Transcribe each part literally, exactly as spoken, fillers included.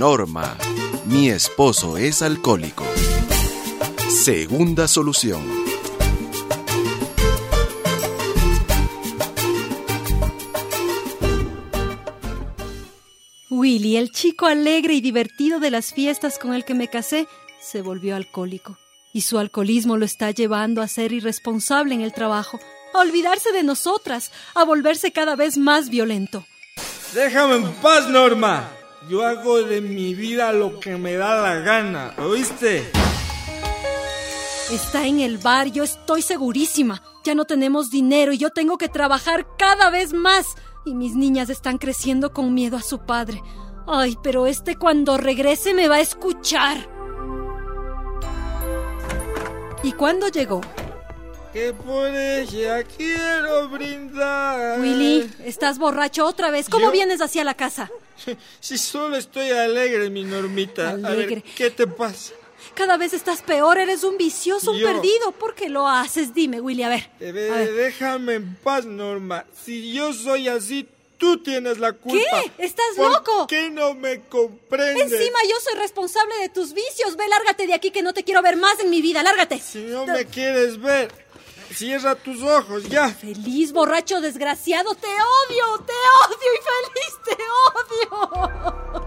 Norma, mi esposo es alcohólico. Segunda solución. Willy, el chico alegre y divertido de las fiestas con el que me casé, se volvió alcohólico. Y su alcoholismo lo está llevando a ser irresponsable en el trabajo, a olvidarse de nosotras, a volverse cada vez más violento. Déjame en paz, Norma. Yo hago de mi vida lo que me da la gana, ¿oíste? Está en el bar, yo estoy segurísima. Ya no tenemos dinero y yo tengo que trabajar cada vez más. Y mis niñas están creciendo con miedo a su padre. Ay, pero este cuando regrese me va a escuchar. ¿Y cuándo llegó? Que por ella quiero brindar. Willy, ¿estás borracho otra vez? ¿Cómo ¿Yo? vienes hacia la casa? Si solo estoy alegre, mi Normita. Alegre. A ver, ¿qué te pasa? Cada vez estás peor, eres un vicioso, un Yo. perdido. ¿Por qué lo haces? Dime, Willy, a ver. Eh, A ver. Déjame en paz, Norma. Si yo soy así, tú tienes la culpa. ¿Qué? ¿Estás ¿Por loco? qué no me comprendes? Encima yo soy responsable de tus vicios. Ve, lárgate de aquí que no te quiero ver más en mi vida. Lárgate. Si no me quieres ver, cierra tus ojos, ya. Feliz, borracho, desgraciado. Te odio, te odio y feliz, te odio.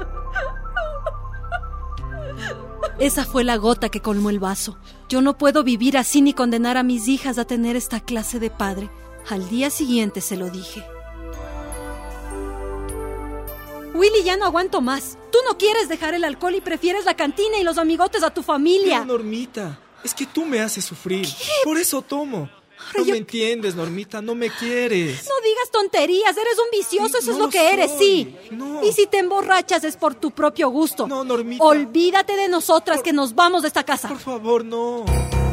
Esa fue la gota que colmó el vaso. Yo no puedo vivir así ni condenar a mis hijas a tener esta clase de padre. Al día siguiente se lo dije. Willy, ya no aguanto más. Tú no quieres dejar el alcohol y prefieres la cantina y los amigotes a tu familia. Pero, Normita, es que tú me haces sufrir. ¿Qué? Por eso tomo. Ahora No yo- me entiendes, Normita, no me quieres. No digas tonterías, eres un vicioso, eso No es lo lo que eres, soy, sí. no. Y si te emborrachas es por tu propio gusto. No, Normita. Olvídate de nosotras que nos vamos de esta casa. Por favor, no.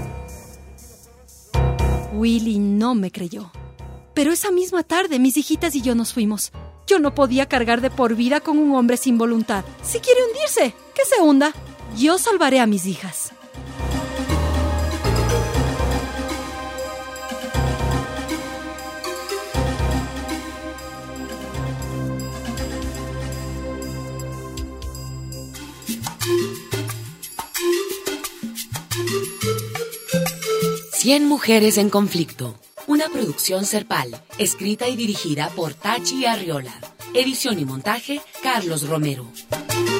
Willy no me creyó. Pero esa misma tarde mis hijitas y yo nos fuimos. Yo no podía cargar de por vida con un hombre sin voluntad. Si quiere hundirse, que se hunda. Yo salvaré a mis hijas. Cien mujeres en conflicto. Una producción Serpal, escrita y dirigida por Tachi Arriola. Edición y montaje, Carlos Romero.